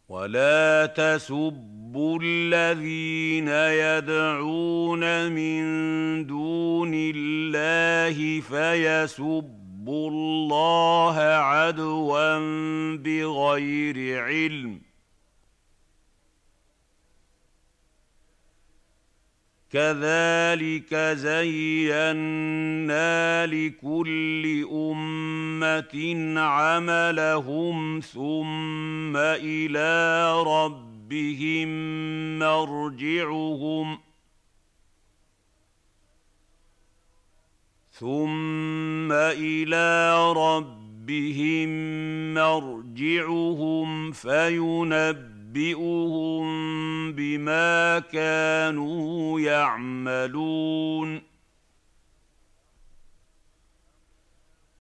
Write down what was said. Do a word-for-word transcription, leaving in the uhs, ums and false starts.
ولا تسبوا الذين يدعون من دون الله فيسبوا الله عدوا بغير علم. كذلك زينا لكل أمة عملهم ثم إلى ربهم مرجعهم ثم إلى ربهم مرجعهم فينبئهم بما كانوا يعملون.